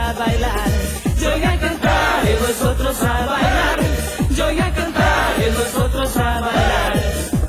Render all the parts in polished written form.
a bailar. Yo voy a cantar y vosotros a bailar. Yo voy a cantar y vosotros a bailar.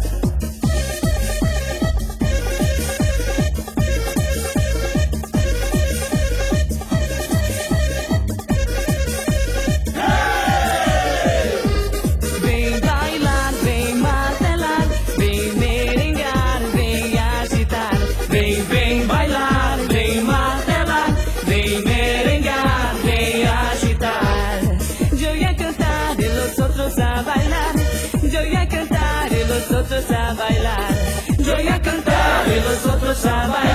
Vem bailar, vem martelar, vem merengar, vem agitar. Vem bailar, vem martelar, vem merengar, vem agitar. Yo voy a cantar y los otros a bailar. Yo voy a cantar y los otros a bailar. Yo voy a cantar y los otros a bailar.